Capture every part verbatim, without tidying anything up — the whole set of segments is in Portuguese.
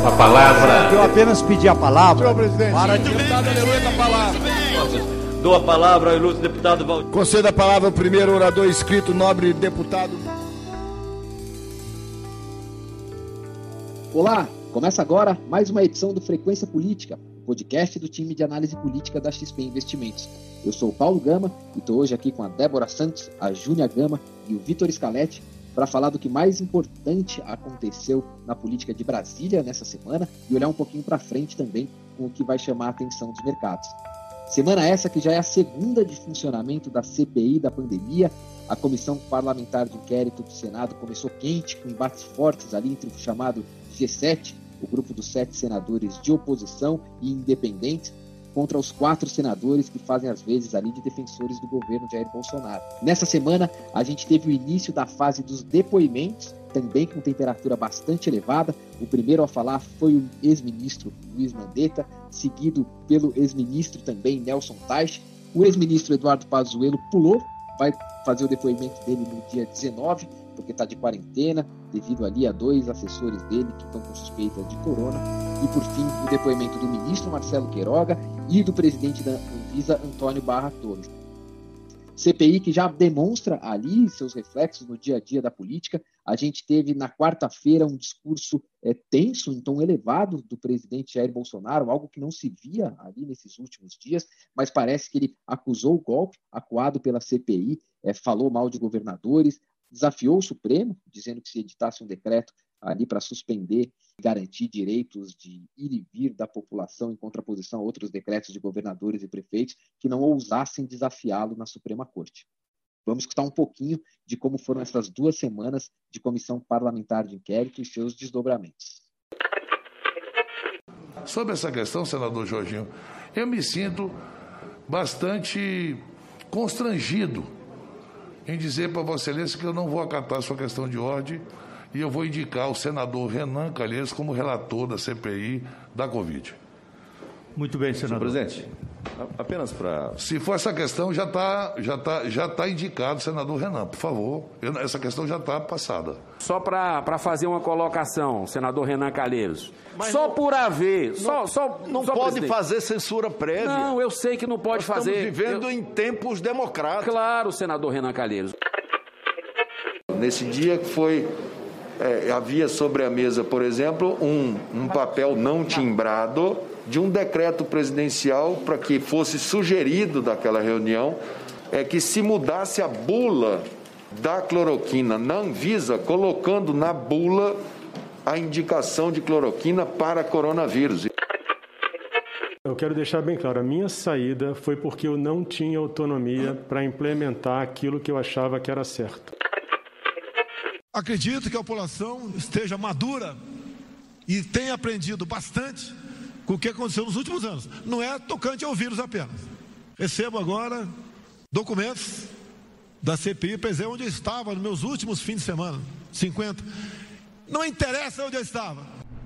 A palavra... Eu apenas pedi a palavra. Senhor presidente. Para deputado Aleluia da palavra. Dou a palavra ao ilustre deputado Valdir. Conceda a palavra ao primeiro orador inscrito, nobre deputado. Olá, começa agora mais uma edição do Frequência Política, podcast do time de análise política da X P Investimentos. Eu sou o Paulo Gama e estou hoje aqui com a Débora Santos, a Júnia Gama e o Vitor Scaletti para falar do que mais importante aconteceu na política de Brasília nessa semana e olhar um pouquinho para frente também com o que vai chamar a atenção dos mercados. Semana essa que já é a segunda de funcionamento da C P I da pandemia. A Comissão Parlamentar de Inquérito do Senado começou quente, com embates fortes ali entre o chamado G sete, o grupo dos sete senadores de oposição e independentes, contra os quatro senadores que fazem as vezes ali de defensores do governo Jair Bolsonaro. Nessa semana, a gente teve o início da fase dos depoimentos, também com temperatura bastante elevada. O primeiro a falar foi o ex-ministro Luiz Mandetta, seguido pelo ex-ministro também Nelson Teich. O ex-ministro Eduardo Pazuello pulou, vai fazer o depoimento dele no dia dezenove, porque está de quarentena, devido ali a dois assessores dele que estão com suspeita de corona. E, por fim, o depoimento do ministro Marcelo Queiroga e do presidente da Anvisa, Antônio Barra Torres. C P I que já demonstra ali seus reflexos no dia a dia da política. A gente teve na quarta-feira um discurso é, tenso, em tom elevado, do presidente Jair Bolsonaro, algo que não se via ali nesses últimos dias, mas parece que ele acusou o golpe acuado pela C P I, é, falou mal de governadores, desafiou o Supremo, dizendo que se editasse um decreto ali para suspender e garantir direitos de ir e vir da população em contraposição a outros decretos de governadores e prefeitos que não ousassem desafiá-lo na Suprema Corte. Vamos escutar um pouquinho de como foram essas duas semanas de Comissão Parlamentar de Inquérito e seus desdobramentos. Sobre essa questão, senador Jorginho, eu me sinto bastante constrangido em dizer para Vossa Excelência que eu não vou acatar a sua questão de ordem e eu vou indicar o senador Renan Calheiros como relator da C P I da Covid. Muito bem, senador. Senhor presidente, apenas para... Se for essa questão, já está já tá, já tá indicado o senador Renan, por favor. Eu, essa questão já está passada. Só para fazer uma colocação, senador Renan Calheiros. Mas só não, por haver... Não, só, só, não só pode presidente. fazer censura prévia. Não, eu sei que não pode Nós fazer. Estamos vivendo eu... em tempos democráticos. Claro, senador Renan Calheiros. Nesse dia que foi... É, havia sobre a mesa, por exemplo, um, um papel não timbrado de um decreto presidencial para que fosse sugerido daquela reunião é que se mudasse a bula da cloroquina na Anvisa, colocando na bula a indicação de cloroquina para coronavírus. Eu quero deixar bem claro, a minha saída foi porque eu não tinha autonomia para implementar aquilo que eu achava que era certo. Acredito que a população esteja madura e tenha aprendido bastante com o que aconteceu nos últimos anos. Não é tocante ao vírus apenas. Recebo agora documentos da C P I para dizer onde eu estava nos meus últimos fins de semana, cinquenta. Não interessa onde eu estava.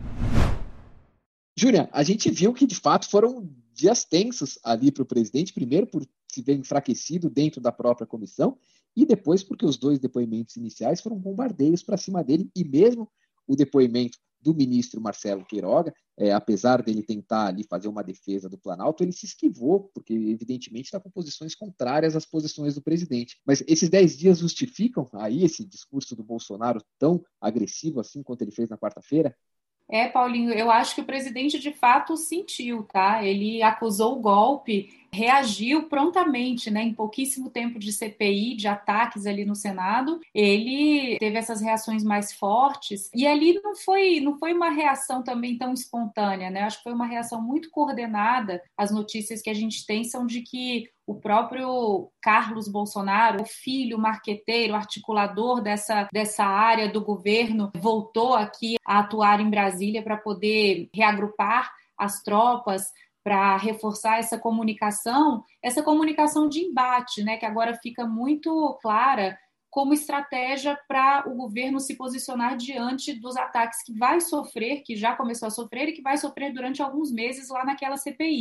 Júlia, a gente viu que de fato foram dias tensos ali para o presidente, primeiro por se ver enfraquecido dentro da própria comissão, e depois porque os dois depoimentos iniciais foram bombardeios para cima dele, e mesmo o depoimento do ministro Marcelo Queiroga, é, apesar dele tentar ali fazer uma defesa do Planalto, ele se esquivou, porque evidentemente está com posições contrárias às posições do presidente. Mas esses dez dias justificam aí esse discurso do Bolsonaro tão agressivo assim quanto ele fez na quarta-feira? É, Paulinho, eu acho que o presidente de fato sentiu, tá? Ele acusou o golpe, reagiu prontamente, né? Em pouquíssimo tempo de C P I, de ataques ali no Senado, ele teve essas reações mais fortes, e ali não foi, não foi uma reação também tão espontânea, né? Acho que foi uma reação muito coordenada. As notícias que a gente tem são de que o próprio Carlos Bolsonaro, o filho marqueteiro, articulador dessa, dessa área do governo, voltou aqui a atuar em Brasília para poder reagrupar as tropas, para reforçar essa comunicação, essa comunicação de embate, né, que agora fica muito clara como estratégia para o governo se posicionar diante dos ataques que vai sofrer, que já começou a sofrer e que vai sofrer durante alguns meses lá naquela C P I.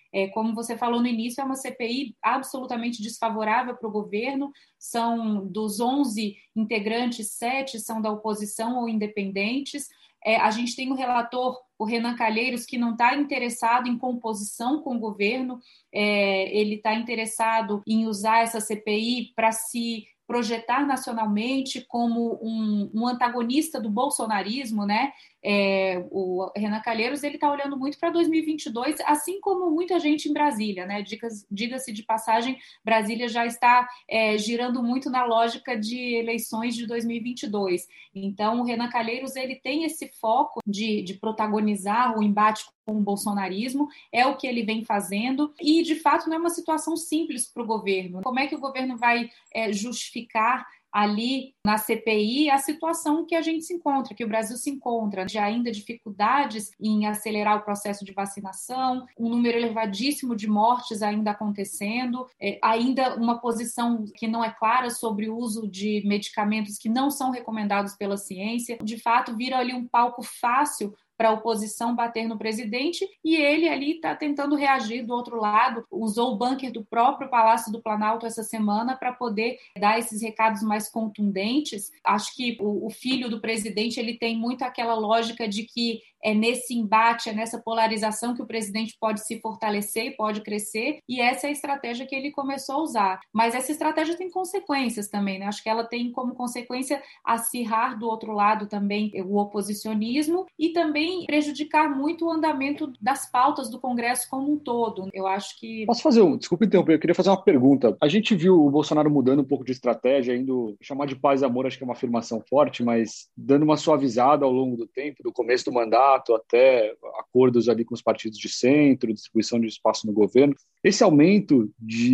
É, como você falou no início, é uma C P I absolutamente desfavorável para o governo. São dos onze integrantes, sete são da oposição ou independentes. É, a gente tem um relator, o Renan Calheiros, que não está interessado em composição com o governo, é, ele está interessado em usar essa C P I para se projetar nacionalmente como um, um antagonista do bolsonarismo, né? É, o Renan Calheiros ele está olhando muito para dois mil e vinte e dois, assim como muita gente em Brasília, né? Diga-se de passagem, Brasília já está é, girando muito na lógica de eleições de dois mil e vinte e dois. Então, o Renan Calheiros ele tem esse foco de, de protagonizar o embate com o bolsonarismo, é o que ele vem fazendo, e de fato não é uma situação simples para o governo. Como é que o governo vai é, justificar ali na C P I a situação que a gente se encontra, que o Brasil se encontra, de ainda dificuldades em acelerar o processo de vacinação, um número elevadíssimo de mortes ainda acontecendo, é, ainda uma posição que não é clara sobre o uso de medicamentos que não são recomendados pela ciência. De fato, vira ali um palco fácil para a oposição bater no presidente, e ele ali está tentando reagir do outro lado, usou o bunker do próprio Palácio do Planalto essa semana para poder dar esses recados mais contundentes. Acho que o, o filho do presidente ele tem muito aquela lógica de que é nesse embate, é nessa polarização que o presidente pode se fortalecer, pode crescer, e essa é a estratégia que ele começou a usar. Mas essa estratégia tem consequências também, né? Acho que ela tem como consequência acirrar do outro lado também o oposicionismo e também prejudicar muito o andamento das pautas do Congresso como um todo. Eu acho que... Posso fazer um... Desculpa interromper, eu queria fazer uma pergunta. A gente viu o Bolsonaro mudando um pouco de estratégia, indo chamar de paz e amor, acho que é uma afirmação forte, mas dando uma suavizada ao longo do tempo, do começo do mandato até acordos ali com os partidos de centro, distribuição de espaço no governo. Esse aumento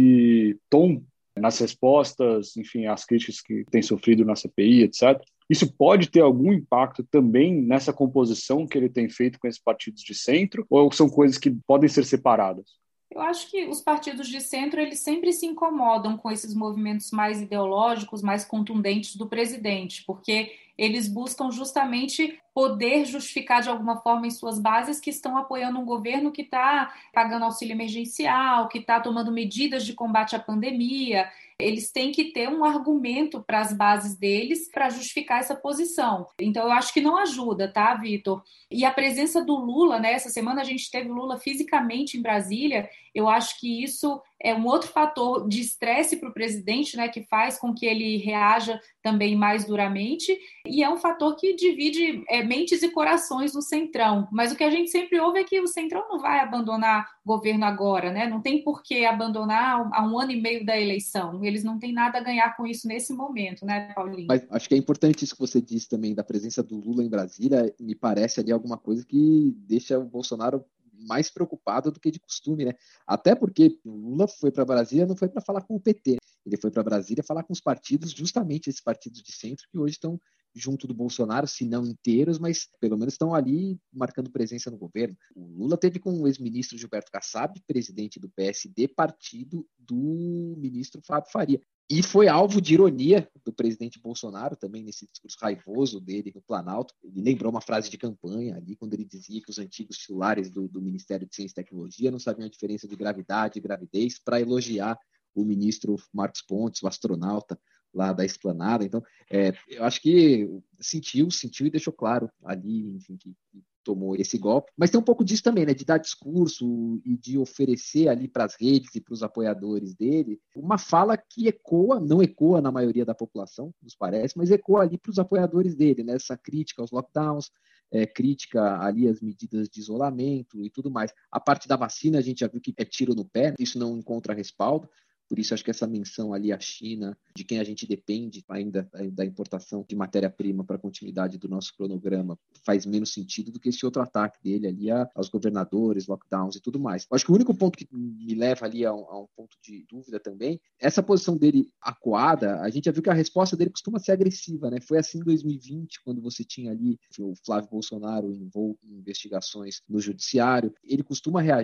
de tom nas respostas, enfim, às críticas que tem sofrido na C P I, etcétera, isso pode ter algum impacto também nessa composição que ele tem feito com esses partidos de centro, ou são coisas que podem ser separadas? Eu acho que os partidos de centro eles sempre se incomodam com esses movimentos mais ideológicos, mais contundentes do presidente, porque eles buscam justamente poder justificar de alguma forma em suas bases que estão apoiando um governo que está pagando auxílio emergencial, que está tomando medidas de combate à pandemia. Eles têm que ter um argumento para as bases deles para justificar essa posição. Então, eu acho que não ajuda, tá, Vitor? E a presença do Lula, né? Essa semana a gente teve Lula fisicamente em Brasília. Eu acho que isso é um outro fator de estresse para o presidente, né? Que faz com que ele reaja também mais duramente. E é um fator que divide é, mentes e corações no Centrão. Mas o que a gente sempre ouve é que o Centrão não vai abandonar o governo agora, né? Não tem por que abandonar há um ano e meio da eleição. Eles não têm nada a ganhar com isso nesse momento, né, Paulinho? Mas acho que é importante isso que você disse também da presença do Lula em Brasília. Me parece ali alguma coisa que deixa o Bolsonaro mais preocupado do que de costume, né? Até porque o Lula foi para Brasília, não foi para falar com o P T. Ele foi para Brasília falar com os partidos, justamente esses partidos de centro que hoje estão junto do Bolsonaro, se não inteiros, mas pelo menos estão ali marcando presença no governo. O Lula teve com o ex-ministro Gilberto Kassab, presidente do P S D, partido do ministro Fábio Faria. E foi alvo de ironia do presidente Bolsonaro, também nesse discurso raivoso dele no Planalto. Ele lembrou uma frase de campanha ali, quando ele dizia que os antigos titulares do, do Ministério de Ciência e Tecnologia não sabiam a diferença de gravidade e gravidez, para elogiar o ministro Marcos Pontes, o astronauta lá da Esplanada. Então, é, eu acho que sentiu, sentiu e deixou claro ali, enfim, que, que tomou esse golpe. Mas tem um pouco disso também, né, de dar discurso e de oferecer ali para as redes e para os apoiadores dele uma fala que ecoa, não ecoa na maioria da população, nos parece, mas ecoa ali para os apoiadores dele, né, essa crítica aos lockdowns, é, crítica ali às medidas de isolamento e tudo mais. A parte da vacina a gente já viu que é tiro no pé, isso não encontra respaldo. Por isso, acho que essa menção ali à China, de quem a gente depende ainda da importação de matéria-prima para a continuidade do nosso cronograma, faz menos sentido do que esse outro ataque dele ali aos governadores, lockdowns e tudo mais. Acho que o único ponto que me leva ali a um, a um ponto de dúvida também, essa posição dele acuada, a gente já viu que a resposta dele costuma ser agressiva, né? Foi assim em dois mil e vinte, quando você tinha ali o Flávio Bolsonaro envolto em investigações no judiciário. Ele costuma reagir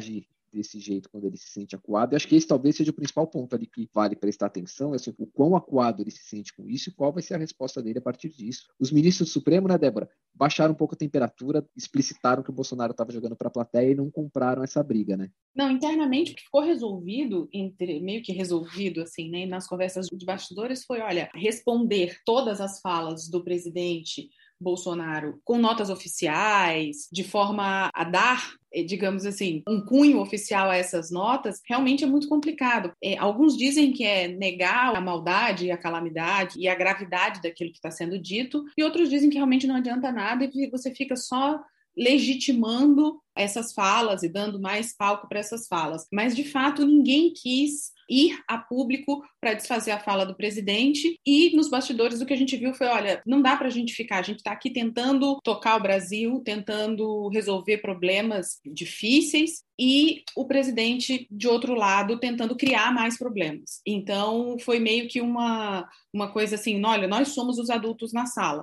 desse jeito quando ele se sente acuado. E acho que esse talvez seja o principal ponto ali que vale prestar atenção, é assim, o quão acuado ele se sente com isso e qual vai ser a resposta dele a partir disso. Os ministros do Supremo, né, Débora, baixaram um pouco a temperatura, explicitaram que o Bolsonaro estava jogando para a plateia e não compraram essa briga, né? Não, internamente o que ficou resolvido, entre, meio que resolvido, assim, né, nas conversas de bastidores foi, olha, responder todas as falas do presidente Bolsonaro com notas oficiais, de forma a dar, digamos assim, um cunho oficial a essas notas, realmente é muito complicado. É, alguns dizem que é negar a maldade, a calamidade e a gravidade daquilo que está sendo dito, e outros dizem que realmente não adianta nada e você fica só legitimando essas falas e dando mais palco para essas falas. Mas, de fato, ninguém quis ir a público para desfazer a fala do presidente e nos bastidores o que a gente viu foi, olha, não dá para a gente ficar, a gente está aqui tentando tocar o Brasil, tentando resolver problemas difíceis e o presidente, de outro lado, tentando criar mais problemas. Então, foi meio que uma, uma coisa assim, olha, nós somos os adultos na sala.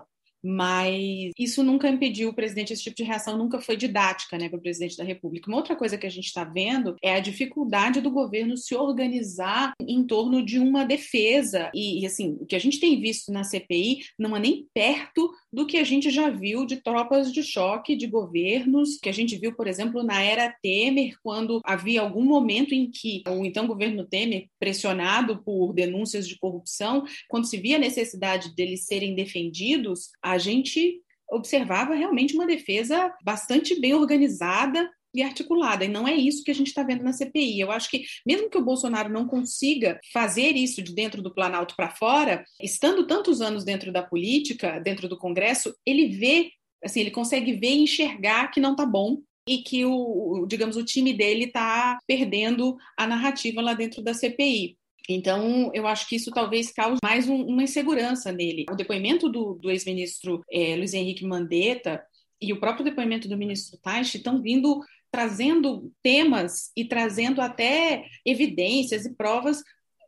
Mas isso nunca impediu o presidente, esse tipo de reação nunca foi didática, né, para o presidente da República. Uma outra coisa que a gente está vendo é a dificuldade do governo se organizar em torno de uma defesa. E, e, assim, o que a gente tem visto na C P I não é nem perto do que a gente já viu de tropas de choque de governos, que a gente viu, por exemplo, na era Temer, quando havia algum momento em que o então governo Temer, pressionado por denúncias de corrupção, quando se via a necessidade deles serem defendidos, a gente observava realmente uma defesa bastante bem organizada e articulada, e não é isso que a gente está vendo na C P I. Eu acho que, mesmo que o Bolsonaro não consiga fazer isso de dentro do Planalto para fora, estando tantos anos dentro da política, dentro do Congresso, ele vê, assim, ele consegue ver e enxergar que não está bom e que, o, o, digamos, o time dele está perdendo a narrativa lá dentro da C P I. Então, eu acho que isso talvez cause mais um, uma insegurança nele. O depoimento do, do ex-ministro é, Luiz Henrique Mandetta e o próprio depoimento do ministro Taixe estão vindo trazendo temas e trazendo até evidências e provas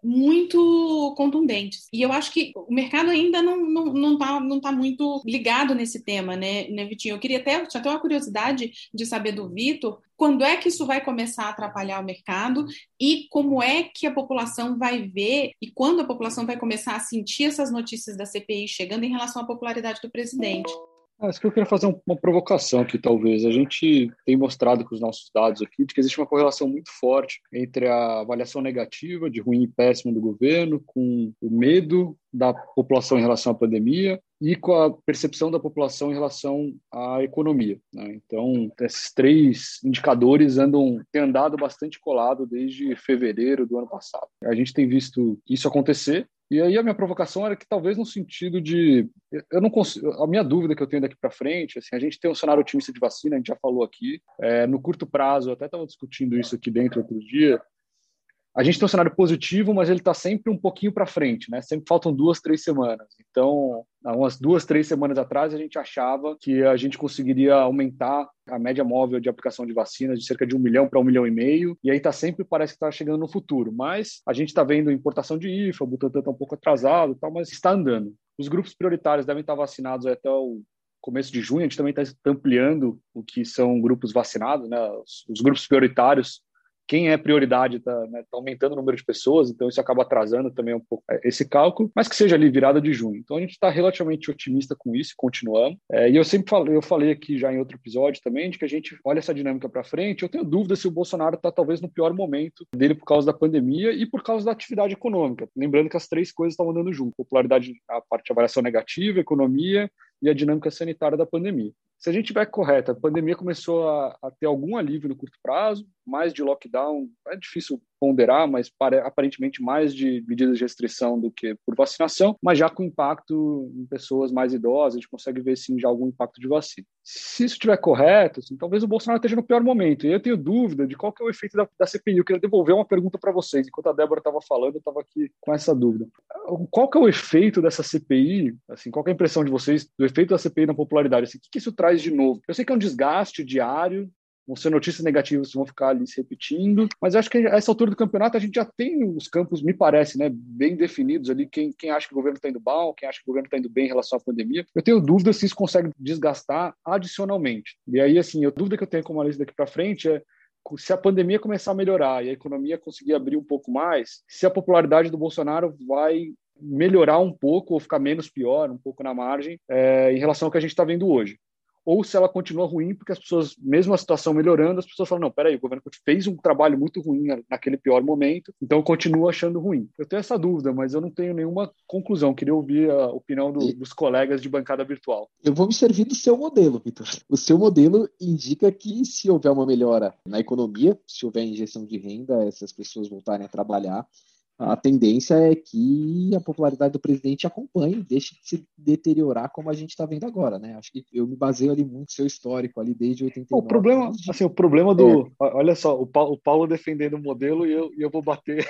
muito contundentes. E eu acho que o mercado ainda não não não está não tá muito ligado nesse tema, né, né, Vitinho? Eu queria até, tinha até uma curiosidade de saber do Vitor, quando é que isso vai começar a atrapalhar o mercado e como é que a população vai ver e quando a população vai começar a sentir essas notícias da C P I chegando em relação à popularidade do presidente? Acho que eu queria fazer uma provocação aqui, talvez. A gente tem mostrado com os nossos dados aqui de que existe uma correlação muito forte entre a avaliação negativa, de ruim e péssimo do governo, com o medo da população em relação à pandemia e com a percepção da população em relação à economia, né? Então, esses três indicadores andam, têm andado bastante colado desde fevereiro do ano passado. A gente tem visto isso acontecer. E aí a minha provocação era que talvez no sentido de, eu não consigo, a minha dúvida que eu tenho daqui para frente, assim, a gente tem um cenário otimista de vacina, a gente já falou aqui, é, no curto prazo, eu até estava discutindo isso aqui dentro outro dia, a gente tem um cenário positivo, mas ele está sempre um pouquinho para frente, né? Sempre faltam duas, três semanas. Então, há umas duas, três semanas atrás, a gente achava que a gente conseguiria aumentar a média móvel de aplicação de vacinas de cerca de um milhão para um milhão e meio, e aí tá sempre, parece que está chegando no futuro. Mas a gente está vendo importação de I F A, o Butantan está um pouco atrasado, tal, mas está andando. Os grupos prioritários devem estar vacinados até o começo de junho, a gente também está ampliando o que são grupos vacinados, né? Os, os grupos prioritários, quem é prioridade está, né, tá aumentando o número de pessoas, então isso acaba atrasando também um pouco esse cálculo, mas que seja ali virada de junho. Então a gente está relativamente otimista com isso, continuamos. É, e eu sempre falei, eu falei aqui já em outro episódio também, de que a gente olha essa dinâmica para frente. Eu tenho dúvida se o Bolsonaro está talvez no pior momento dele por causa da pandemia e por causa da atividade econômica. Lembrando que as três coisas estão andando junto: popularidade, a parte de avaliação negativa, economia e a dinâmica sanitária da pandemia. Se a gente tiver correto, a pandemia começou a, a ter algum alívio no curto prazo, mais de lockdown, é difícil ponderar, mas pare, aparentemente mais de medidas de restrição do que por vacinação, mas já com impacto em pessoas mais idosas, a gente consegue ver sim já algum impacto de vacina. Se isso estiver correto, assim, talvez o Bolsonaro esteja no pior momento, e eu tenho dúvida de qual que é o efeito da, da C P I. Eu queria devolver uma pergunta para vocês, enquanto a Débora estava falando, eu estava aqui com essa dúvida. Qual que é o efeito dessa C P I, assim, qual que é a impressão de vocês do efeito da C P I na popularidade? Assim, o que, que isso traz de novo? Eu sei que é um desgaste diário, vão ser notícias negativas que vão ficar ali se repetindo, mas eu acho que a essa altura do campeonato a gente já tem os campos, me parece, né, bem definidos ali, quem, quem acha que o governo está indo mal, quem acha que o governo está indo bem em relação à pandemia. Eu tenho dúvida se isso consegue desgastar adicionalmente. E aí, assim, a dúvida que eu tenho como analista daqui para frente é se a pandemia começar a melhorar e a economia conseguir abrir um pouco mais, se a popularidade do Bolsonaro vai melhorar um pouco ou ficar menos pior, um pouco na margem, é, em relação ao que a gente está vendo hoje. Ou se ela continua ruim, porque as pessoas, mesmo a situação melhorando, as pessoas falam, não, peraí, o governo fez um trabalho muito ruim naquele pior momento, então eu continuo achando ruim. Eu tenho essa dúvida, mas eu não tenho nenhuma conclusão. Queria ouvir a opinião do, dos colegas de bancada virtual. Eu vou me servir do seu modelo, Vitor. O seu modelo indica que se houver uma melhora na economia, se houver injeção de renda, essas pessoas voltarem a trabalhar, a tendência é que a popularidade do presidente acompanhe, deixe de se deteriorar como a gente está vendo agora, né? Acho que eu me baseio ali muito no seu histórico ali desde oitenta e nove. O problema, assim, o problema do... É. Olha só, o Paulo, o Paulo defendendo o modelo e eu, e eu vou bater...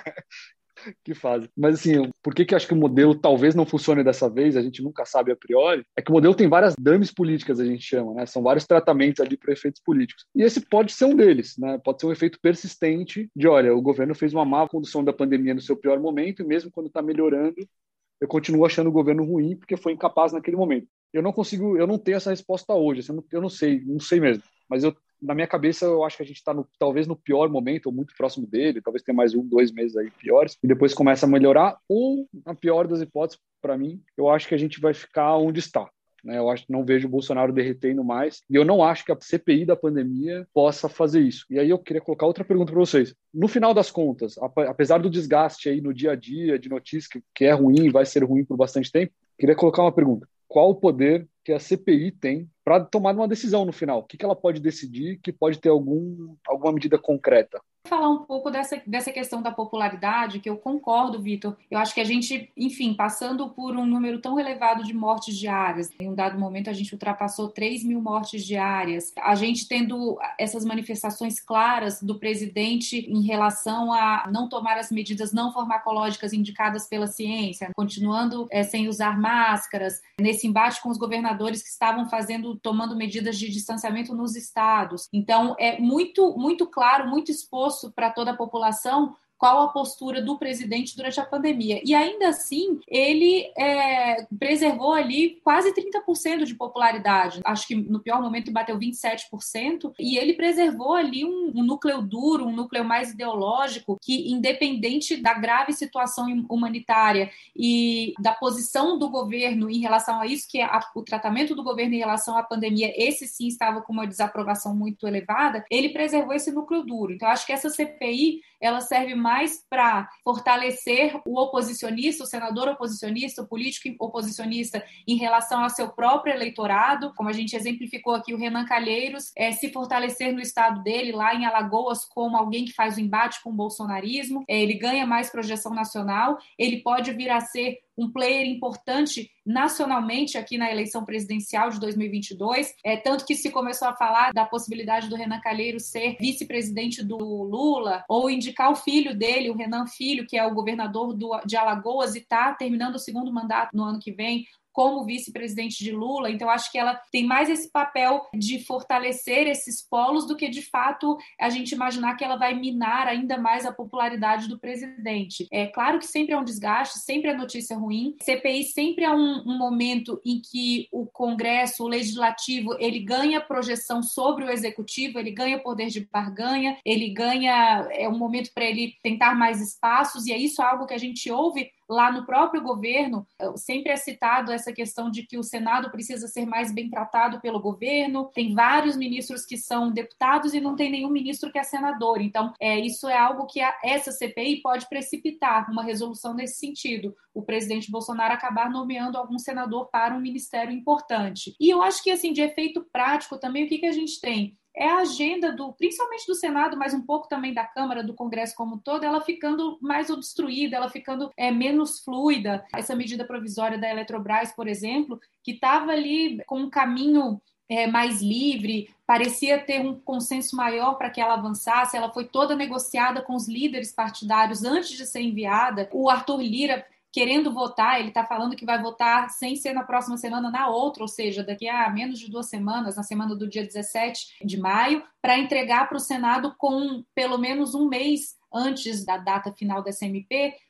que fase. Mas assim, por que que eu acho que o modelo talvez não funcione dessa vez, a gente nunca sabe a priori, é que o modelo tem várias dames políticas, a gente chama, né? São vários tratamentos ali para efeitos políticos. E esse pode ser um deles, né? Pode ser um efeito persistente de, olha, o governo fez uma má condução da pandemia no seu pior momento e mesmo quando está melhorando, eu continuo achando o governo ruim porque foi incapaz naquele momento. Eu não consigo, eu não tenho essa resposta hoje, eu não, eu não sei, não sei mesmo, mas eu na minha cabeça, eu acho que a gente está talvez no pior momento, ou muito próximo dele, talvez tenha mais um, dois meses aí piores, e depois começa a melhorar, ou, na pior das hipóteses, para mim, eu acho que a gente vai ficar onde está. Né? Eu acho que não vejo o Bolsonaro derretendo mais, e eu não acho que a C P I da pandemia possa fazer isso. E aí eu queria colocar outra pergunta para vocês. No final das contas, apesar do desgaste aí no dia a dia, de notícias que, que é ruim, vai ser ruim por bastante tempo, queria colocar uma pergunta. Qual o poder que a C P I tem para tomar uma decisão no final? O que, que ela pode decidir que pode ter algum, alguma medida concreta? Falar um pouco dessa, dessa questão da popularidade, que eu concordo, Vitor. Eu acho que a gente, enfim, passando por um número tão elevado de mortes diárias, em um dado momento a gente ultrapassou três mil mortes diárias, a gente tendo essas manifestações claras do presidente em relação a não tomar as medidas não farmacológicas indicadas pela ciência, continuando é, sem usar máscaras, nesse embate com os governadores que estavam fazendo, tomando medidas de distanciamento nos estados. Então, é muito, muito claro, muito exposto para toda a população qual a postura do presidente durante a pandemia. E ainda assim, ele é, preservou ali quase trinta por cento de popularidade. Acho que no pior momento bateu vinte e sete por cento. E ele preservou ali um, um núcleo duro, um núcleo mais ideológico, que independente da grave situação humanitária e da posição do governo em relação a isso, que é a, o tratamento do governo em relação à pandemia, esse sim estava com uma desaprovação muito elevada, ele preservou esse núcleo duro. Então, acho que essa C P I, ela serve mais para fortalecer o oposicionista, o senador oposicionista, o político oposicionista em relação ao seu próprio eleitorado, como a gente exemplificou aqui, o Renan Calheiros, é, se fortalecer no estado dele, lá em Alagoas, como alguém que faz o embate com o bolsonarismo, é, ele ganha mais projeção nacional, ele pode vir a ser um player importante nacionalmente aqui na eleição presidencial de dois mil e vinte e dois, é, tanto que se começou a falar da possibilidade do Renan Calheiros ser vice-presidente do Lula, ou indicar o filho dele, o Renan Filho, que é o governador do, de Alagoas e está terminando o segundo mandato no ano que vem, como vice-presidente de Lula. Então, acho que ela tem mais esse papel de fortalecer esses polos do que, de fato, a gente imaginar que ela vai minar ainda mais a popularidade do presidente. É claro que sempre é um desgaste, sempre é notícia ruim. C P I sempre é um, um momento em que o Congresso, o Legislativo, ele ganha projeção sobre o Executivo, ele ganha poder de barganha, ele ganha, é um momento para ele tentar mais espaços, e é isso algo que a gente ouve lá no próprio governo. Sempre é citado essa questão de que o Senado precisa ser mais bem tratado pelo governo. Tem vários ministros que são deputados e não tem nenhum ministro que é senador. Então, é, isso é algo que a, essa C P I pode precipitar, uma resolução nesse sentido. O presidente Bolsonaro acabar nomeando algum senador para um ministério importante. E eu acho que, assim, de efeito prático também, o que, que a gente tem? É a agenda, do, principalmente do Senado, mas um pouco também da Câmara, do Congresso como um todo, ela ficando mais obstruída, ela ficando é, menos fluida. Essa medida provisória da Eletrobras, por exemplo, que estava ali com um caminho é, mais livre, parecia ter um consenso maior para que ela avançasse, ela foi toda negociada com os líderes partidários antes de ser enviada. O Arthur Lira, querendo votar, ele está falando que vai votar sem ser na próxima semana, na outra, ou seja, daqui a menos de duas semanas, na semana do dia dezessete de maio, para entregar para o Senado com pelo menos um mês antes da data final da S M P,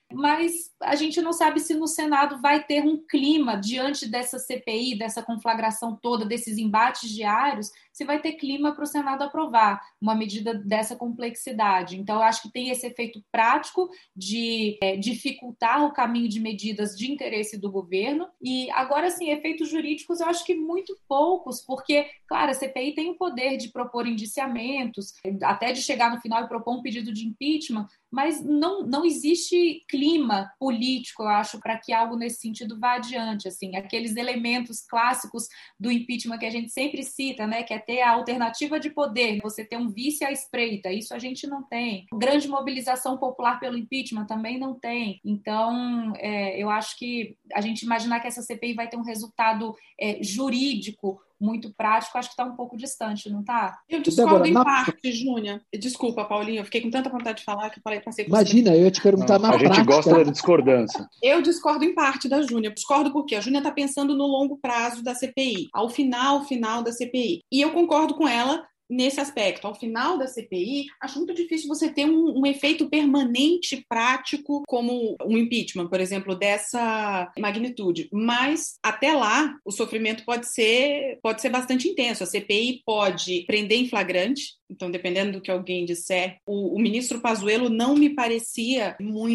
mas a gente não sabe se no Senado vai ter um clima diante dessa C P I, dessa conflagração toda, desses embates diários, se vai ter clima para o Senado aprovar uma medida dessa complexidade. Então, eu acho que tem esse efeito prático de é, dificultar o caminho de medidas de interesse do governo. E agora, sim, efeitos jurídicos eu acho que muito poucos, porque, claro, a C P I tem o poder de propor indiciamentos, até de chegar no final e propor um pedido de impeachment, mas não, não existe clima político, eu acho, para que algo nesse sentido vá adiante. Assim, aqueles elementos clássicos do impeachment que a gente sempre cita, né, que é ter a alternativa de poder, você ter um vice à espreita, isso a gente não tem. Grande mobilização popular pelo impeachment também não tem. Então, é, eu acho que a gente imaginar que essa C P I vai ter um resultado é, jurídico muito prático, acho que está um pouco distante, não está? Eu discordo Débora, em na... parte, Júnia. Desculpa, Paulinho, eu fiquei com tanta vontade de falar que eu falei, passei por Imagina, eu ia te perguntar não, na a prática. A gente gosta da discordância. Eu discordo em parte da Júnia. Discordo porque a Júnia está pensando no longo prazo da C P I, ao final, final da C P I. E eu concordo com ela nesse aspecto. Ao final da C P I, acho muito difícil você ter um, um efeito permanente, prático, como um impeachment, por exemplo, dessa magnitude. Mas, até lá, o sofrimento pode ser, pode ser bastante intenso. A C P I pode prender em flagrante, então, dependendo do que alguém disser, o, o ministro Pazuello não me parecia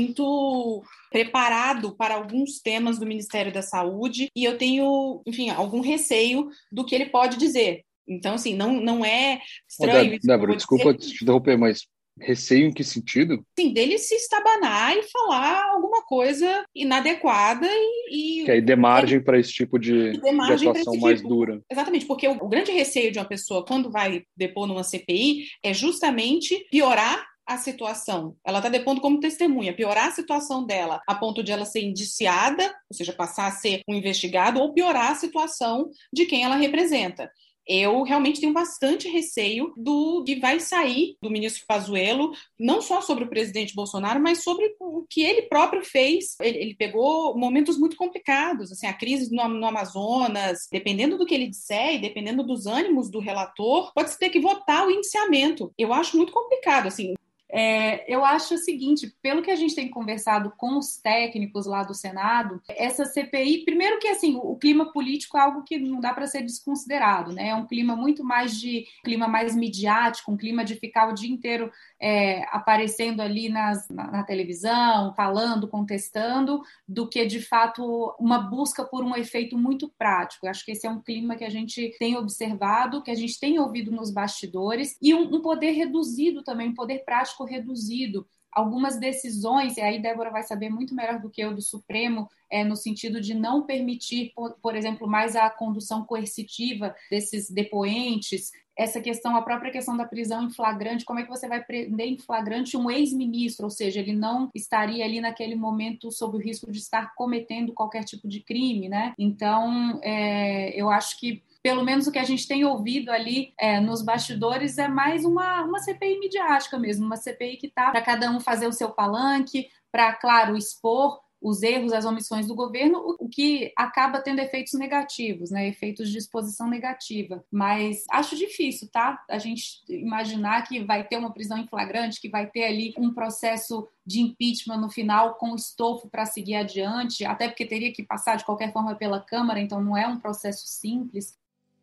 muito preparado para alguns temas do Ministério da Saúde, e eu tenho, enfim, algum receio do que ele pode dizer. Então, assim, não, não é estranho... Oh, Débora, desculpa dizer. te interromper, mas receio em que sentido? Sim, dele se estabanar e falar alguma coisa inadequada e... Que aí dê margem para esse tipo de, de atuação mais tipo. dura. Exatamente, porque o, o grande receio de uma pessoa quando vai depor numa C P I é justamente piorar a situação. Ela está depondo como testemunha, piorar a situação dela a ponto de ela ser indiciada, ou seja, passar a ser um investigado, ou piorar a situação de quem ela representa. Eu realmente tenho bastante receio do que vai sair do ministro Pazuello, não só sobre o presidente Bolsonaro, mas sobre o que ele próprio fez. Ele, ele pegou momentos muito complicados, assim, a crise no, no Amazonas, dependendo do que ele disser e dependendo dos ânimos do relator, pode-se ter que votar o indiciamento. Eu acho muito complicado, assim. É, eu acho o seguinte, pelo que a gente tem conversado com os técnicos lá do Senado, essa C P I, primeiro que assim, o, o clima político é algo que não dá para ser desconsiderado, né? É um clima muito mais de clima mais midiático, um clima de ficar o dia inteiro é, aparecendo ali nas, na, na televisão, falando, contestando, do que de fato uma busca por um efeito muito prático. Eu acho que esse é um clima que a gente tem observado, que a gente tem ouvido nos bastidores, e um, um poder reduzido também, um poder prático reduzido. Algumas decisões, e aí Débora vai saber muito melhor do que eu, do Supremo, é, no sentido de não permitir, por, por exemplo, mais a condução coercitiva desses depoentes, essa questão, a própria questão da prisão em flagrante, como é que você vai prender em flagrante um ex-ministro, ou seja, ele não estaria ali naquele momento sob o risco de estar cometendo qualquer tipo de crime, né? Então, é, eu acho que pelo menos o que a gente tem ouvido ali é, nos bastidores é mais uma, uma C P I midiática mesmo, uma C P I que está para cada um fazer o seu palanque, para, claro, expor os erros, as omissões do governo, o, o que acaba tendo efeitos negativos, né? Efeitos de exposição negativa. Mas acho difícil, tá? A gente imaginar que vai ter uma prisão em flagrante, que vai ter ali um processo de impeachment no final com estofo para seguir adiante, até porque teria que passar de qualquer forma pela Câmara, então não é um processo simples.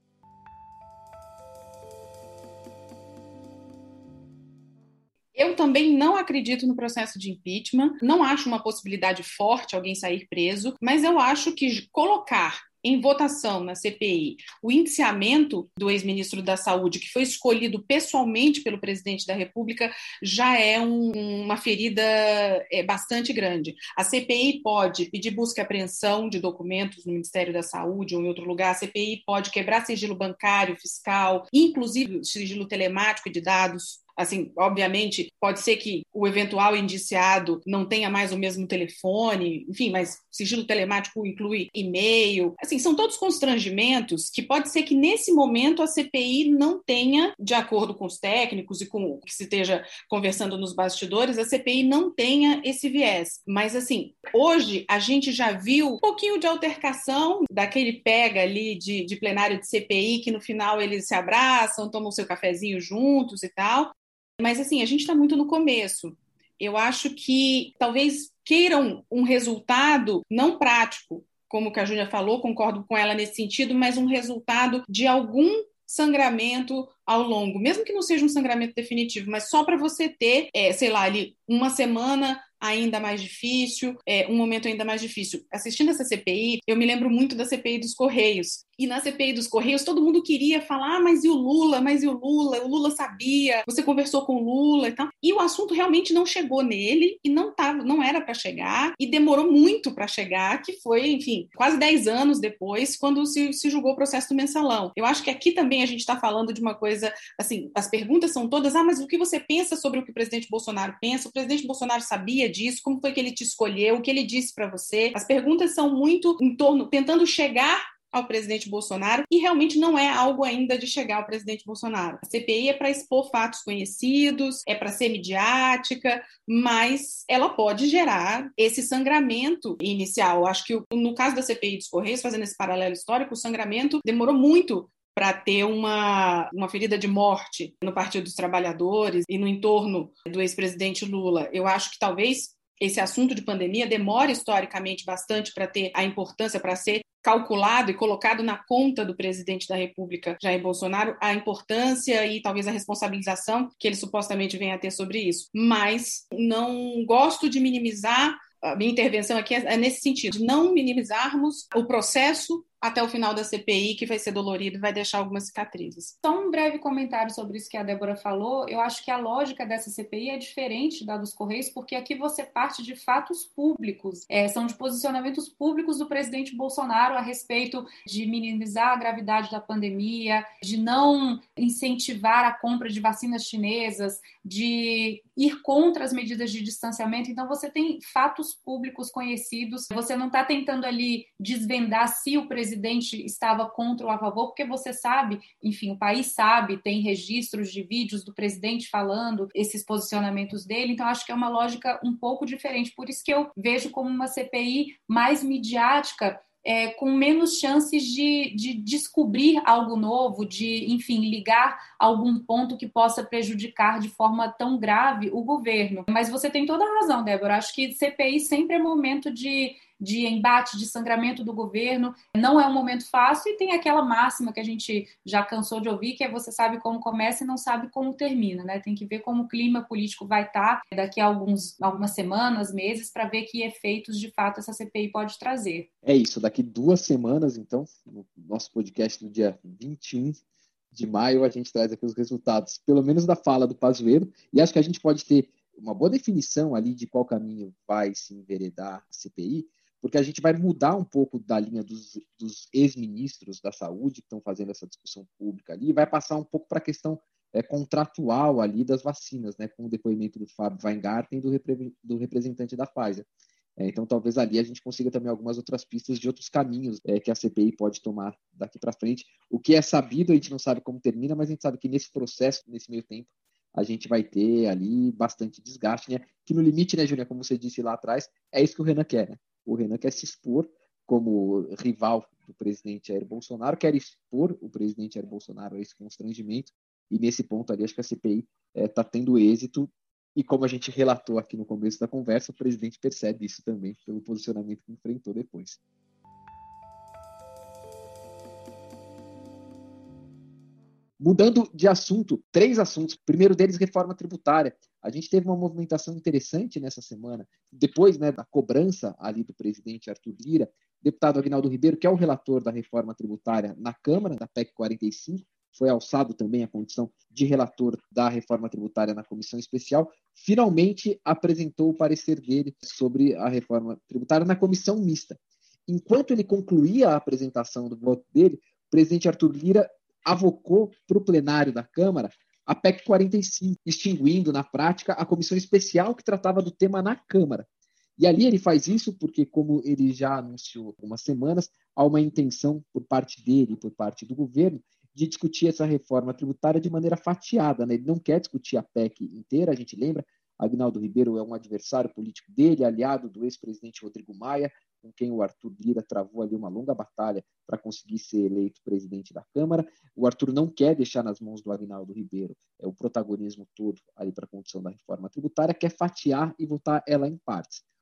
Eu também não acredito no processo de impeachment, não acho uma possibilidade forte alguém sair preso, mas eu acho que colocar em votação na C P I o indiciamento do ex-ministro da Saúde, que foi escolhido pessoalmente pelo presidente da República, já é um, uma ferida é, bastante grande. A C P I pode pedir busca e apreensão de documentos no Ministério da Saúde ou em outro lugar, a C P I pode quebrar sigilo bancário, fiscal, inclusive sigilo telemático de dados. Assim, obviamente, pode ser que o eventual indiciado não tenha mais o mesmo telefone, enfim, mas sigilo telemático inclui e-mail. Assim, são todos constrangimentos que pode ser que nesse momento a C P I não tenha, de acordo com os técnicos e com o que se esteja conversando nos bastidores, a C P I não tenha esse viés. Mas, assim, hoje a gente já viu um pouquinho de altercação daquele pega ali de, de plenário de C P I, que no final eles se abraçam, tomam seu cafezinho juntos e tal. Mas, assim, a gente está muito no começo. Eu acho que talvez queiram um resultado não prático, como que a Júlia falou, concordo com ela nesse sentido, mas um resultado de algum sangramento ao longo, mesmo que não seja um sangramento definitivo, mas só para você ter, é, sei lá, ali uma semana ainda mais difícil, é, um momento ainda mais difícil. Assistindo essa C P I, eu me lembro muito da C P I dos Correios. E na C P I dos Correios, todo mundo queria falar, ah, mas e o Lula? Mas e o Lula? O Lula sabia, você conversou com o Lula e tal. E o assunto realmente não chegou nele e não, tava, não era para chegar e demorou muito para chegar, que foi, enfim, quase dez anos depois, quando se, se julgou o processo do Mensalão. Eu acho que aqui também a gente está falando de uma coisa, assim, as perguntas são todas, ah, mas o que você pensa sobre o que o presidente Bolsonaro pensa? O presidente Bolsonaro sabia disso? Como foi que ele te escolheu? O que ele disse para você? As perguntas são muito em torno, tentando chegar ao presidente Bolsonaro, e realmente não é algo ainda de chegar ao presidente Bolsonaro. A C P I é para expor fatos conhecidos, é para ser midiática, mas ela pode gerar esse sangramento inicial. Eu acho que no caso da C P I dos Correios, fazendo esse paralelo histórico, o sangramento demorou muito para ter uma, uma ferida de morte no Partido dos Trabalhadores e no entorno do ex-presidente Lula. Eu acho que talvez esse assunto de pandemia demora historicamente bastante para ter a importância, para ser calculado e colocado na conta do presidente da República, Jair Bolsonaro, a importância e talvez a responsabilização que ele supostamente vem a ter sobre isso. Mas não gosto de minimizar, a minha intervenção aqui é nesse sentido, de não minimizarmos o processo até o final da C P I, que vai ser dolorido e vai deixar algumas cicatrizes. Só um breve comentário sobre isso que a Débora falou. Eu acho que a lógica dessa C P I é diferente da dos Correios, porque aqui você parte de fatos públicos, é, são de posicionamentos públicos do presidente Bolsonaro a respeito de minimizar a gravidade da pandemia, de não incentivar a compra de vacinas chinesas, de ir contra as medidas de distanciamento. Então você tem fatos públicos conhecidos, você não está tentando ali desvendar se o presidente presidente estava contra ou a favor, porque você sabe, enfim, o país sabe, tem registros de vídeos do presidente falando esses posicionamentos dele, então acho que é uma lógica um pouco diferente, por isso que eu vejo como uma C P I mais midiática, É, com menos chances de, de descobrir algo novo, de, enfim, ligar algum ponto que possa prejudicar de forma tão grave o governo. Mas você tem toda a razão, Débora. Acho que C P I sempre é momento de, de embate, de sangramento do governo. Não é um momento fácil e tem aquela máxima que a gente já cansou de ouvir, que é você sabe como começa e não sabe como termina, né? Tem que ver como o clima político vai estar daqui a alguns, algumas semanas, meses, para ver que efeitos, de fato, essa C P I pode trazer. É isso, daqui duas semanas, então, no nosso podcast no dia vinte e um de maio, a gente traz aqui os resultados, pelo menos da fala do Pazuello, e acho que a gente pode ter uma boa definição ali de qual caminho vai se enveredar a C P I, porque a gente vai mudar um pouco da linha dos, dos ex-ministros da saúde que estão fazendo essa discussão pública ali, e vai passar um pouco para a questão é, contratual ali das vacinas, né, com o depoimento do Fábio Weingarten e do, repre, do representante da Pfizer. É, então, talvez ali a gente consiga também algumas outras pistas de outros caminhos é, que a C P I pode tomar daqui para frente. O que é sabido, a gente não sabe como termina, mas a gente sabe que nesse processo, nesse meio tempo, a gente vai ter ali bastante desgaste, né? Que no limite, né, Júlia, como você disse lá atrás, é isso que o Renan quer, né? O Renan quer se expor como rival do presidente Jair Bolsonaro, quer expor o presidente Jair Bolsonaro a esse constrangimento, e nesse ponto ali acho que a C P I está é, tendo êxito. E como a gente relatou aqui no começo da conversa, o presidente percebe isso também pelo posicionamento que enfrentou depois. Mudando de assunto, três assuntos. O primeiro deles, reforma tributária. A gente teve uma movimentação interessante nessa semana. Depois, né, da cobrança ali do presidente Arthur Lira, o deputado Aguinaldo Ribeiro, que é o relator da reforma tributária na Câmara, da P E C quarenta e cinco, foi alçado também a condição de relator da reforma tributária na comissão especial, finalmente apresentou o parecer dele sobre a reforma tributária na comissão mista. Enquanto ele concluía a apresentação do voto dele, o presidente Arthur Lira avocou para o plenário da Câmara a P E C quarenta e cinco, extinguindo, na prática, a comissão especial que tratava do tema na Câmara. E ali ele faz isso porque, como ele já anunciou há algumas semanas, há uma intenção por parte dele e por parte do governo de discutir essa reforma tributária de maneira fatiada, né? Ele não quer discutir a P E C inteira, a gente lembra, Aguinaldo Ribeiro é um adversário político dele, aliado do ex-presidente Rodrigo Maia, com quem o Arthur Lira travou ali uma longa batalha para conseguir ser eleito presidente da Câmara. O Arthur não quer deixar nas mãos do Aguinaldo Ribeiro é, o protagonismo todo ali para a condução da reforma tributária, quer fatiar e votar ela em partes.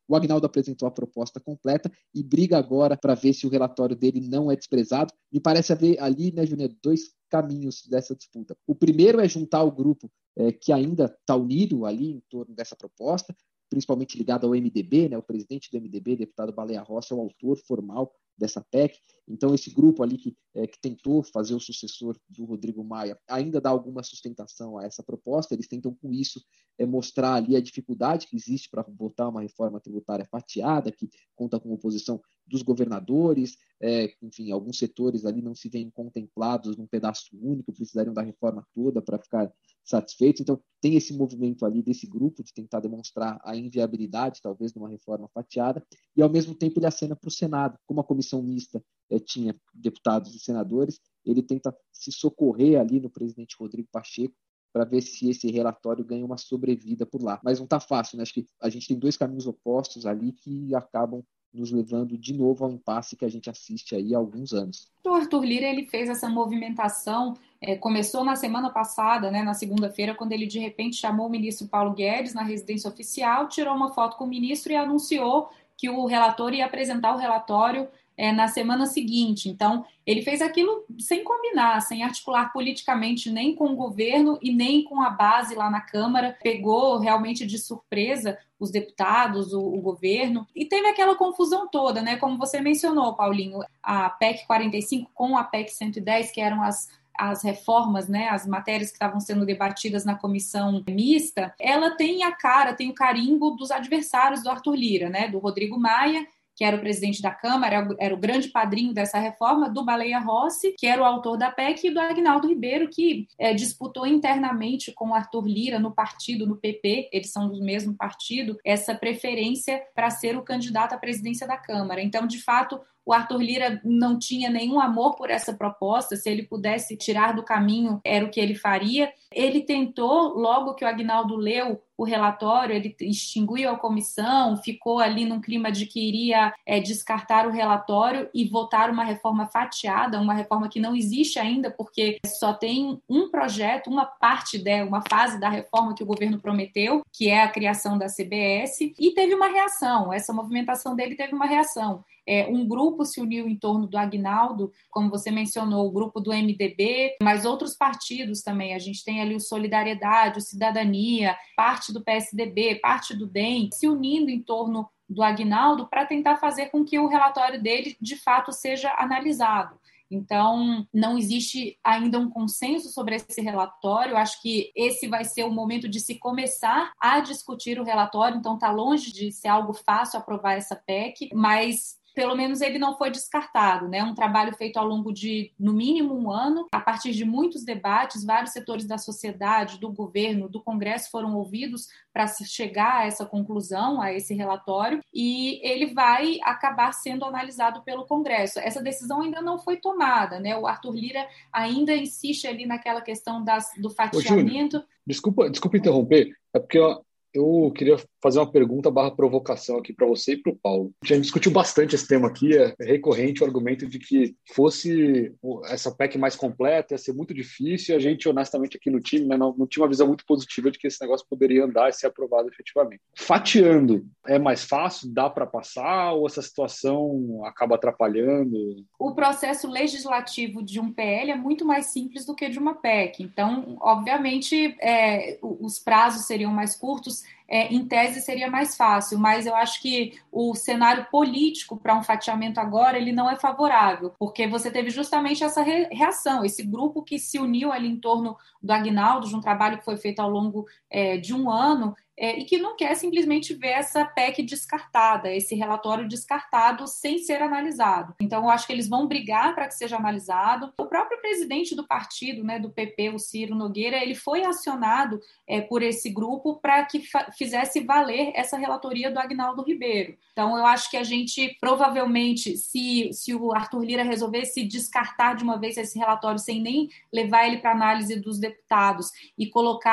O Aguinaldo apresentou a proposta completa e briga agora para ver se o relatório dele não é desprezado. Me parece haver ali, né, Júnior, dois caminhos dessa disputa. O primeiro é juntar o grupo é, que ainda está unido ali em torno dessa proposta, principalmente ligado ao M D B, né, o presidente do M D B, deputado Baleia Rossi, é o autor formal dessa P E C. Então, esse grupo ali que, é, que tentou fazer o sucessor do Rodrigo Maia ainda dá alguma sustentação a essa proposta. Eles tentam, com isso, é, mostrar ali a dificuldade que existe para votar uma reforma tributária fatiada, que conta com oposição dos governadores, é, enfim, alguns setores ali não se veem contemplados num pedaço único, precisariam da reforma toda para ficar satisfeitos. Então, tem esse movimento ali desse grupo de tentar demonstrar a inviabilidade, talvez, de uma reforma fatiada, e, ao mesmo tempo, ele acena para o Senado. Como a comissão mista é, tinha deputados e senadores, ele tenta se socorrer ali no presidente Rodrigo Pacheco para ver se esse relatório ganha uma sobrevida por lá. Mas não está fácil, né? Acho que a gente tem dois caminhos opostos ali que acabam nos levando de novo ao impasse que a gente assiste aí há alguns anos. O Arthur Lira ele fez essa movimentação, é, começou na semana passada, né, na segunda-feira, quando ele de repente chamou o ministro Paulo Guedes na residência oficial, tirou uma foto com o ministro e anunciou que o relator ia apresentar o relatório é, na semana seguinte. Então, ele fez aquilo sem combinar, sem articular politicamente nem com o governo e nem com a base lá na Câmara. Pegou realmente de surpresa os deputados, o, o governo, e teve aquela confusão toda, né? Como você mencionou, Paulinho, a P E C quarenta e cinco com a P E C cento e dez, que eram as as reformas, né, as matérias que estavam sendo debatidas na comissão mista, ela tem a cara, tem o carimbo dos adversários do Arthur Lira, né, do Rodrigo Maia, que era o presidente da Câmara, era o grande padrinho dessa reforma, do Baleia Rossi, que era o autor da P E C, e do Aguinaldo Ribeiro, que é, disputou internamente com o Arthur Lira no partido, no P P, eles são do mesmo partido, essa preferência para ser o candidato à presidência da Câmara. Então, de fato, o Arthur Lira não tinha nenhum amor por essa proposta, se ele pudesse tirar do caminho, era o que ele faria. Ele tentou, logo que o Aguinaldo leu o relatório, ele extinguiu a comissão, ficou ali num clima de que iria é, descartar o relatório e votar uma reforma fatiada, uma reforma que não existe ainda, porque só tem um projeto, uma parte, de, uma fase da reforma que o governo prometeu, que é a criação da C B S, e teve uma reação, essa movimentação dele teve uma reação. É, um grupo se uniu em torno do Aguinaldo, como você mencionou, o grupo do M D B, mas outros partidos também. A gente tem ali o Solidariedade, o Cidadania, parte do P S D B, parte do D E M, se unindo em torno do Aguinaldo para tentar fazer com que o relatório dele, de fato, seja analisado. Então, não existe ainda um consenso sobre esse relatório. Eu acho que esse vai ser o momento de se começar a discutir o relatório. Então, está longe de ser algo fácil aprovar essa P E C, mas pelo menos ele não foi descartado, né? Um trabalho feito ao longo de, no mínimo, um ano, a partir de muitos debates, vários setores da sociedade, do governo, do Congresso foram ouvidos para se chegar a essa conclusão, a esse relatório, e ele vai acabar sendo analisado pelo Congresso. Essa decisão ainda não foi tomada, né? O Arthur Lira ainda insiste ali naquela questão das, do fatiamento. Ô, Júnior, desculpa, desculpa interromper, é porque eu... Eu queria fazer uma pergunta barra provocação aqui para você e para o Paulo. A gente discutiu bastante esse tema aqui, é recorrente o argumento de que fosse essa P E C mais completa, ia ser muito difícil, e a gente, honestamente, aqui no time, né, não, não tinha uma visão muito positiva de que esse negócio poderia andar e ser aprovado efetivamente. Fatiando, é mais fácil? Dá para passar? Ou essa situação acaba atrapalhando? O processo legislativo de um P L é muito mais simples do que de uma P E C. Então, obviamente, é, os prazos seriam mais curtos. É, em tese seria mais fácil, mas eu acho que o cenário político para um fatiamento agora ele não é favorável, porque você teve justamente essa re- reação, esse grupo que se uniu ali em torno do Aguinaldo, de um trabalho que foi feito ao longo é, de um ano, É, e que não quer simplesmente ver essa P E C descartada, esse relatório descartado sem ser analisado. Então, eu acho que eles vão brigar para que seja analisado. O próprio presidente do partido, né, do P P, o Ciro Nogueira, ele foi acionado é, por esse grupo para que fa- fizesse valer essa relatoria do Aguinaldo Ribeiro. Então, eu acho que a gente, provavelmente, se, se o Arthur Lira resolvesse descartar de uma vez esse relatório sem nem levar ele para análise dos deputados e colocar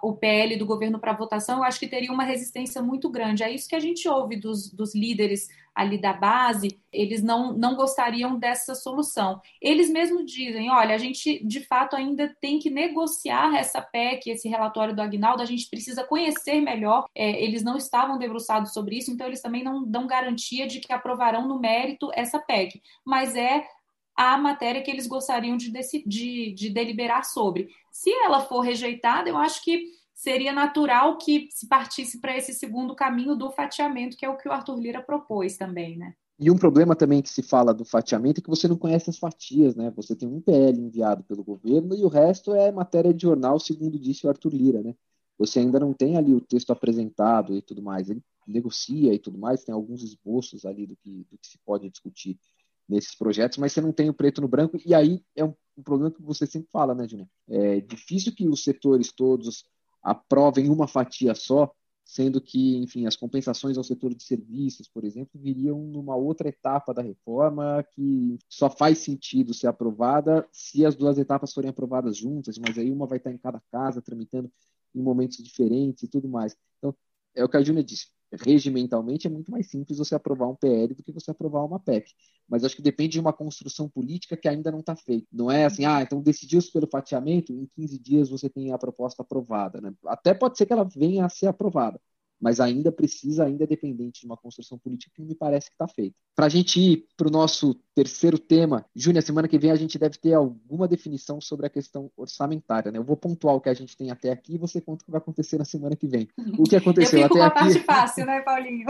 o P L do governo para votação, eu acho que teria uma resistência muito grande. É isso que a gente ouve dos, dos líderes ali da base, eles não, não gostariam dessa solução. Eles mesmos dizem, olha, a gente de fato ainda tem que negociar essa P E C, esse relatório do Aguinaldo, a gente precisa conhecer melhor, é, eles não estavam debruçados sobre isso, então eles também não dão garantia de que aprovarão no mérito essa P E C, mas é a matéria que eles gostariam de, de, de deliberar sobre. Se ela for rejeitada, eu acho que seria natural que se partisse para esse segundo caminho do fatiamento, que é o que o Arthur Lira propôs também, né? E um problema também que se fala do fatiamento é que você não conhece as fatias, né? Você tem um P L enviado pelo governo e o resto é matéria de jornal, segundo disse o Arthur Lira, né? Você ainda não tem ali o texto apresentado e tudo mais. Ele negocia e tudo mais, tem alguns esboços ali do que, do que se pode discutir nesses projetos, mas você não tem o preto no branco, e aí é um, um problema que você sempre fala, né, Júnior? É difícil que os setores todos aprovem uma fatia só, sendo que, enfim, as compensações ao setor de serviços, por exemplo, viriam numa outra etapa da reforma que só faz sentido ser aprovada se as duas etapas forem aprovadas juntas, mas aí uma vai estar em cada casa, tramitando em momentos diferentes e tudo mais. Então, é o que a Júnior disse, regimentalmente é muito mais simples você aprovar um P L do que você aprovar uma P E C. Mas acho que depende de uma construção política que ainda não está feita. Não é assim, ah, então decidiu-se pelo fatiamento, em quinze dias você tem a proposta aprovada, né? Até pode ser que ela venha a ser aprovada, mas ainda precisa, ainda é dependente de uma construção política que me parece que está feita. Para a gente ir para o nosso terceiro tema, Júnior, semana que vem a gente deve ter alguma definição sobre a questão orçamentária, né? Eu vou pontuar o que a gente tem até aqui e você conta o que vai acontecer na semana que vem. O que aconteceu Eu fico até com a aqui... parte fácil, né, Paulinho?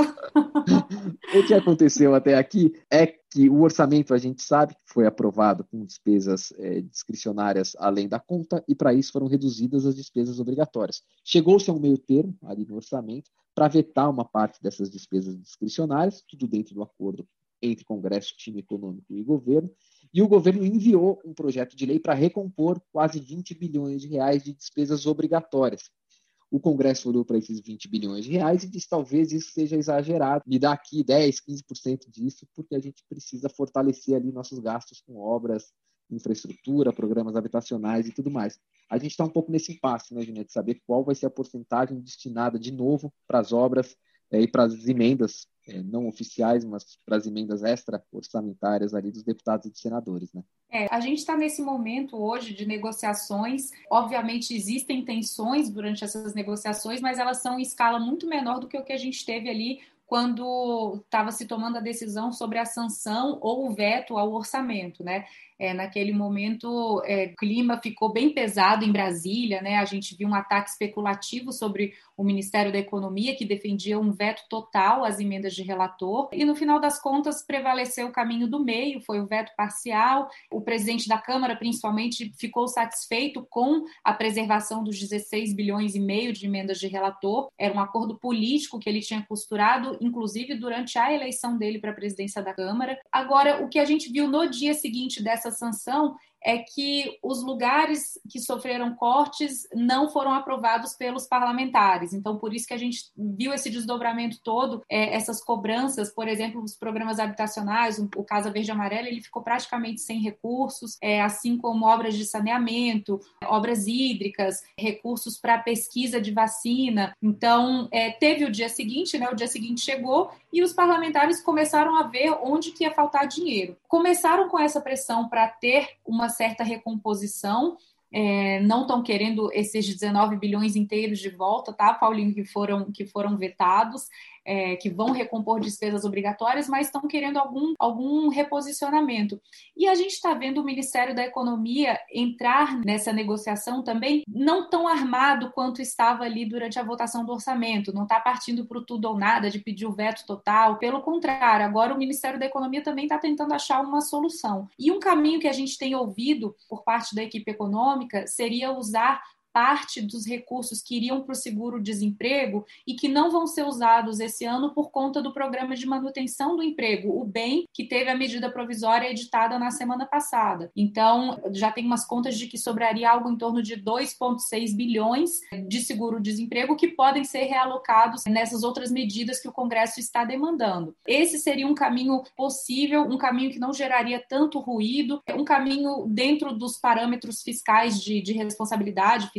O que aconteceu até aqui é que o orçamento, a gente sabe, foi aprovado com despesas é, discricionárias além da conta e para isso foram reduzidas as despesas obrigatórias. Chegou-se a um meio termo ali no orçamento para vetar uma parte dessas despesas discricionárias, tudo dentro do acordo entre Congresso, time econômico e governo, e o governo enviou um projeto de lei para recompor quase vinte bilhões de reais de despesas obrigatórias. O Congresso olhou para esses vinte bilhões de reais e disse talvez isso seja exagerado, me dá aqui dez, quinze por cento disso, porque a gente precisa fortalecer ali nossos gastos com obras, infraestrutura, programas habitacionais e tudo mais. A gente está um pouco nesse impasse, né, Júnior, de saber qual vai ser a porcentagem destinada de novo para as obras é, e para as emendas é, não oficiais, mas para as emendas extra-orçamentárias ali dos deputados e dos senadores, né? É, a gente está nesse momento hoje de negociações. Obviamente existem tensões durante essas negociações, mas elas são em escala muito menor do que o que a gente teve ali quando estava se tomando a decisão sobre a sanção ou o veto ao orçamento, né? É, naquele momento, é, o clima ficou bem pesado em Brasília, né? A gente viu um ataque especulativo sobre o Ministério da Economia, que defendia um veto total às emendas de relator, e no final das contas prevaleceu o caminho do meio, foi o veto parcial. O presidente da Câmara, principalmente, ficou satisfeito com a preservação dos dezesseis bilhões e meio de emendas de relator. Era um acordo político que ele tinha costurado, inclusive durante a eleição dele para a presidência da Câmara. Agora, o que a gente viu no dia seguinte dessa sanção é que os lugares que sofreram cortes não foram aprovados pelos parlamentares. Então, por isso que a gente viu esse desdobramento todo, é, essas cobranças, por exemplo, os programas habitacionais, o Casa Verde e Amarela, ele ficou praticamente sem recursos, é, assim como obras de saneamento, obras hídricas, recursos para pesquisa de vacina. Então, é, teve o dia seguinte, né? O dia seguinte chegou e os parlamentares começaram a ver onde que ia faltar dinheiro. Começaram com essa pressão para ter uma certa recomposição, é, não estão querendo esses dezenove bilhões inteiros de volta, tá, Paulinho, que foram, que foram vetados, é, que vão recompor despesas obrigatórias, mas estão querendo algum, algum reposicionamento. E a gente está vendo o Ministério da Economia entrar nessa negociação também não tão armado quanto estava ali durante a votação do orçamento, não está partindo para o tudo ou nada, de pedir o veto total, pelo contrário, agora o Ministério da Economia também está tentando achar uma solução. E um caminho que a gente tem ouvido por parte da equipe econômica seria usar parte dos recursos que iriam para o seguro-desemprego e que não vão ser usados esse ano por conta do programa de manutenção do emprego, o B E M, que teve a medida provisória editada na semana passada. Então, já tem umas contas de que sobraria algo em torno de dois vírgula seis bilhões de seguro-desemprego que podem ser realocados nessas outras medidas que o Congresso está demandando. Esse seria um caminho possível, um caminho que não geraria tanto ruído, um caminho dentro dos parâmetros fiscais de, de responsabilidade fiscal,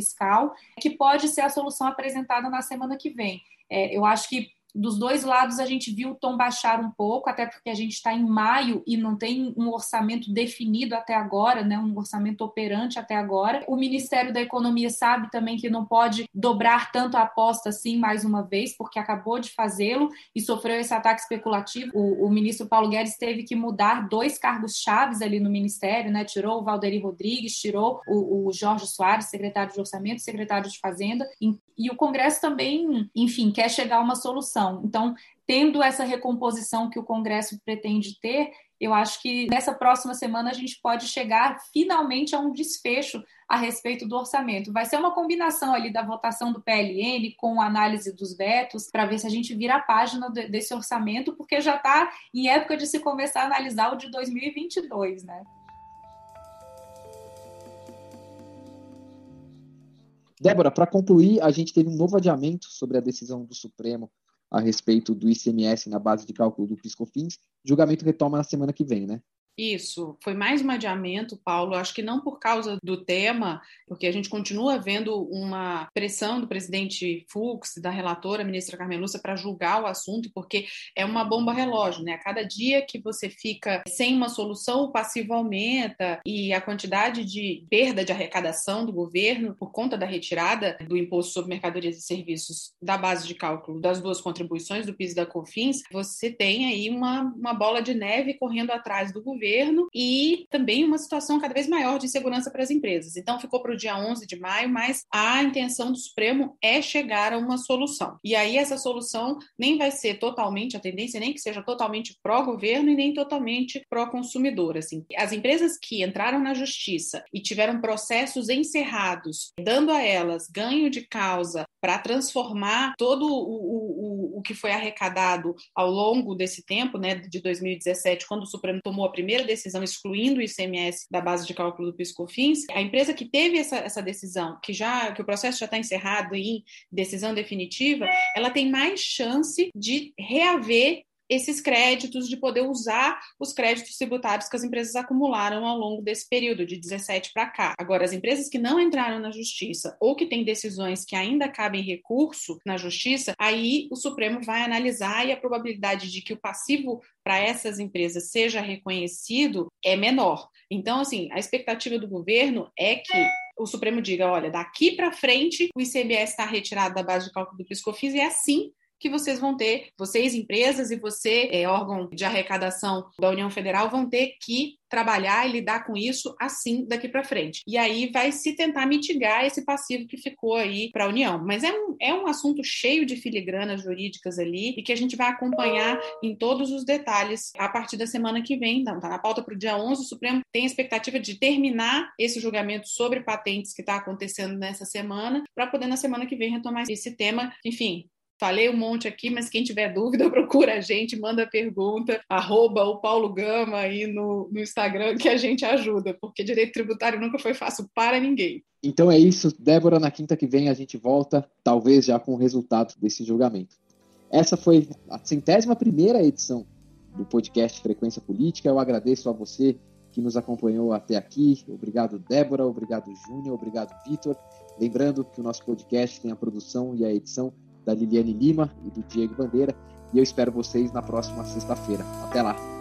fiscal, que pode ser a solução apresentada na semana que vem. É, eu acho que dos dois lados a gente viu o tom baixar um pouco, até porque a gente está em maio e não tem um orçamento definido até agora, né, um orçamento operante até agora. O Ministério da Economia sabe também que não pode dobrar tanto a aposta assim mais uma vez, porque acabou de fazê-lo e sofreu esse ataque especulativo. O, o ministro Paulo Guedes teve que mudar dois cargos chaves ali no Ministério, né, tirou o Valderi Rodrigues, tirou o, o Jorge Soares, secretário de Orçamento, secretário de Fazenda, e, e o Congresso também, enfim, quer chegar a uma solução. Então, tendo essa recomposição que o Congresso pretende ter, eu acho que nessa próxima semana a gente pode chegar finalmente a um desfecho a respeito do orçamento. Vai ser uma combinação ali da votação do P L N com a análise dos vetos, para ver se a gente vira a página desse orçamento, porque já está em época de se começar a analisar o de dois mil e vinte e dois, né? Débora, para concluir, a gente teve um novo adiamento sobre a decisão do Supremo a respeito do I C M S na base de cálculo do PIS/COFINS. O julgamento retoma na semana que vem, né? Isso, foi mais um adiamento, Paulo, acho que não por causa do tema, porque a gente continua vendo uma pressão do presidente Fux, da relatora, a ministra Carmen Lúcia, para julgar o assunto, porque é uma bomba relógio, né? A cada dia que você fica sem uma solução, o passivo aumenta e a quantidade de perda de arrecadação do governo por conta da retirada do imposto sobre mercadorias e serviços da base de cálculo das duas contribuições do PIS e da COFINS, você tem aí uma, uma bola de neve correndo atrás do governo e também uma situação cada vez maior de insegurança para as empresas. Então, ficou para o dia onze de maio, mas a intenção do Supremo é chegar a uma solução. E aí, essa solução nem vai ser totalmente, a tendência nem que seja totalmente pró-governo e nem totalmente pró-consumidor. Assim. As empresas que entraram na justiça e tiveram processos encerrados, dando a elas ganho de causa para transformar todo o, o, o, o que foi arrecadado ao longo desse tempo, né, de dois mil e dezessete, quando o Supremo tomou a primeira decisão excluindo o I C M S da base de cálculo do PIS/COFINS, a empresa que teve essa, essa decisão, que já que o processo já está encerrado em decisão definitiva, ela tem mais chance de reaver esses créditos, de poder usar os créditos tributários que as empresas acumularam ao longo desse período, de dezessete para cá. Agora, as empresas que não entraram na justiça ou que têm decisões que ainda cabem recurso na justiça, aí o Supremo vai analisar e a probabilidade de que o passivo para essas empresas seja reconhecido é menor. Então, assim, a expectativa do governo é que o Supremo diga, olha, daqui para frente o I C M S está retirado da base de cálculo do PIS/COFINS e é assim que vocês vão ter, vocês empresas e você, é, órgão de arrecadação da União Federal, vão ter que trabalhar e lidar com isso assim daqui para frente. E aí vai se tentar mitigar esse passivo que ficou aí para a União. Mas é um, é um assunto cheio de filigranas jurídicas ali e que a gente vai acompanhar em todos os detalhes a partir da semana que vem. Então, tá na pauta para o dia onze, o Supremo tem a expectativa de terminar esse julgamento sobre patentes que está acontecendo nessa semana, para poder na semana que vem retomar esse tema. Enfim, falei um monte aqui, mas quem tiver dúvida, procura a gente, manda pergunta, arroba o Paulo Gama aí no, no Instagram, que a gente ajuda, porque direito tributário nunca foi fácil para ninguém. Então é isso, Débora, na quinta que vem a gente volta, talvez já com o resultado desse julgamento. Essa foi a centésima primeira edição do podcast Frequência Política. Eu agradeço a você que nos acompanhou até aqui. Obrigado, Débora, obrigado, Júnior, obrigado, Vitor. Lembrando que o nosso podcast tem a produção e a edição da Liliane Lima e do Diego Bandeira, e eu espero vocês na próxima sexta-feira. Até lá!